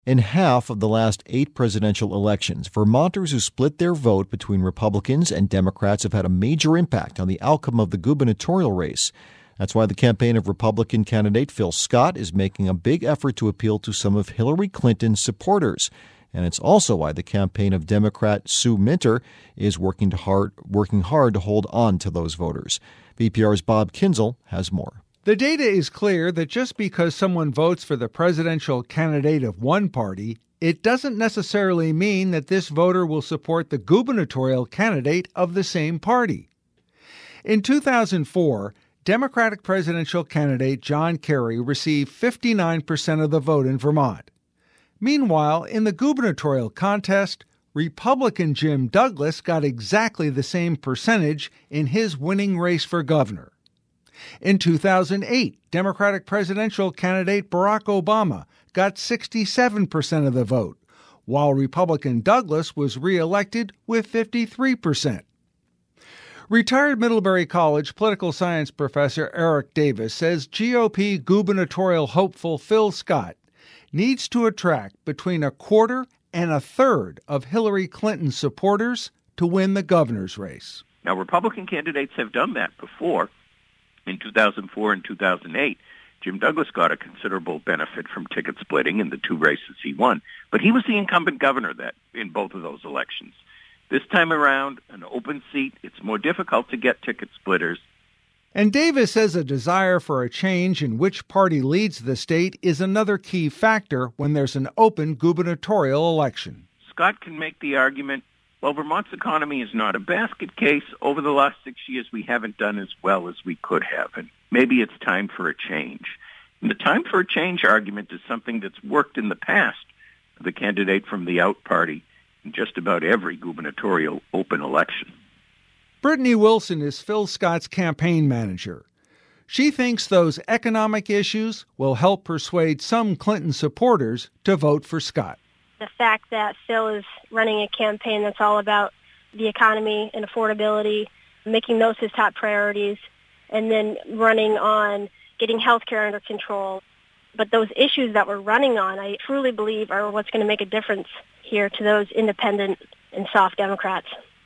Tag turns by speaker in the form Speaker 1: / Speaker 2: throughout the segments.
Speaker 1: In half of the last 8 presidential elections, Vermonters who split their vote between Republicans and Democrats have had a major impact on the outcome of the gubernatorial race. That's why the campaign of Republican candidate Phil Scott is making a big effort to appeal to some of Hillary Clinton's supporters. And it's also why the campaign of Democrat Sue Minter is working hard to hold on to those voters. VPR's Bob Kinzel has more.
Speaker 2: The data is clear that just because someone votes for the presidential candidate of one party, it doesn't necessarily mean that this voter will support the gubernatorial candidate of the same party. In 2004, Democratic presidential candidate John Kerry received 59% of the vote in Vermont. Meanwhile, in the gubernatorial contest, Republican Jim Douglas got exactly the same percentage in his winning race for governor. In 2008, Democratic presidential candidate Barack Obama got 67% of the vote, while Republican Douglas was reelected with 53%. Retired Middlebury College political science professor Eric Davis says GOP gubernatorial hopeful Phil Scott needs to attract between a quarter and a third of Hillary Clinton's supporters to win the governor's race.
Speaker 3: Now, Republican candidates have done that before. In 2004 and 2008, Jim Douglas got a considerable benefit from ticket splitting in the 2 races he won, but he was the incumbent governor in both of those elections. This time around, an open seat, it's more difficult to get ticket splitters.
Speaker 2: And Davis says a desire for a change in which party leads the state is another key factor when there's an open gubernatorial election.
Speaker 3: Scott can make the argument, well, Vermont's economy is not a basket case. Over the last 6 years, we haven't done as well as we could have, and maybe it's time for a change. And the time for a change argument is something that's worked in the past for the candidate from the out party in just about every gubernatorial open election.
Speaker 2: Brittany Wilson is Phil Scott's campaign manager. She thinks those economic issues will help persuade some Clinton supporters to vote for Scott.
Speaker 4: The fact that Phil is running a campaign that's all about the economy and affordability, making those his top priorities, and then running on getting health care under control. But those issues that we're running on, I truly believe, are what's going to make a difference here to those independent and soft Democrats.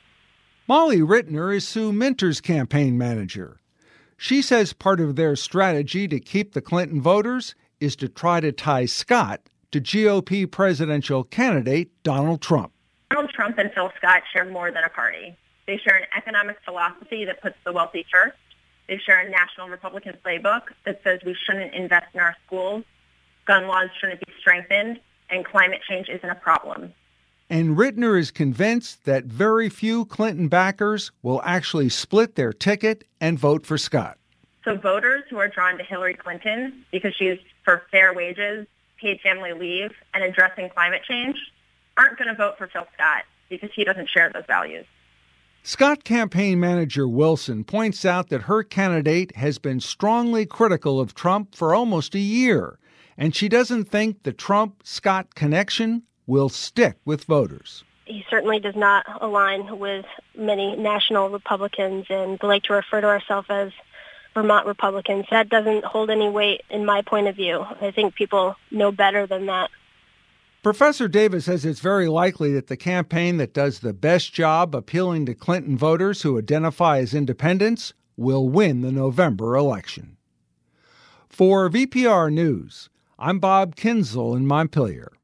Speaker 2: Molly Rittner is Sue Minter's campaign manager. She says part of their strategy to keep the Clinton voters is to try to tie Scott to GOP presidential candidate Donald Trump.
Speaker 5: Donald Trump and Phil Scott share more than a party. They share an economic philosophy that puts the wealthy first. They share a national Republican playbook that says we shouldn't invest in our schools, gun laws shouldn't be strengthened, and climate change isn't a problem.
Speaker 2: And Rittner is convinced that very few Clinton backers will actually split their ticket and vote for Scott.
Speaker 5: So voters who are drawn to Hillary Clinton because she's for fair wages, paid family leave, and addressing climate change aren't going to vote for Phil Scott because he doesn't share those values.
Speaker 2: Scott campaign manager Wilson points out that her candidate has been strongly critical of Trump for almost a year, and she doesn't think the Trump-Scott connection will stick with voters.
Speaker 4: He certainly does not align with many national Republicans, and we like to refer to ourselves as Vermont Republicans. That doesn't hold any weight in my point of view. I think people know better than that.
Speaker 2: Professor Davis says it's very likely that the campaign that does the best job appealing to Clinton voters who identify as independents will win the November election. For VPR News, I'm Bob Kinzel in Montpelier.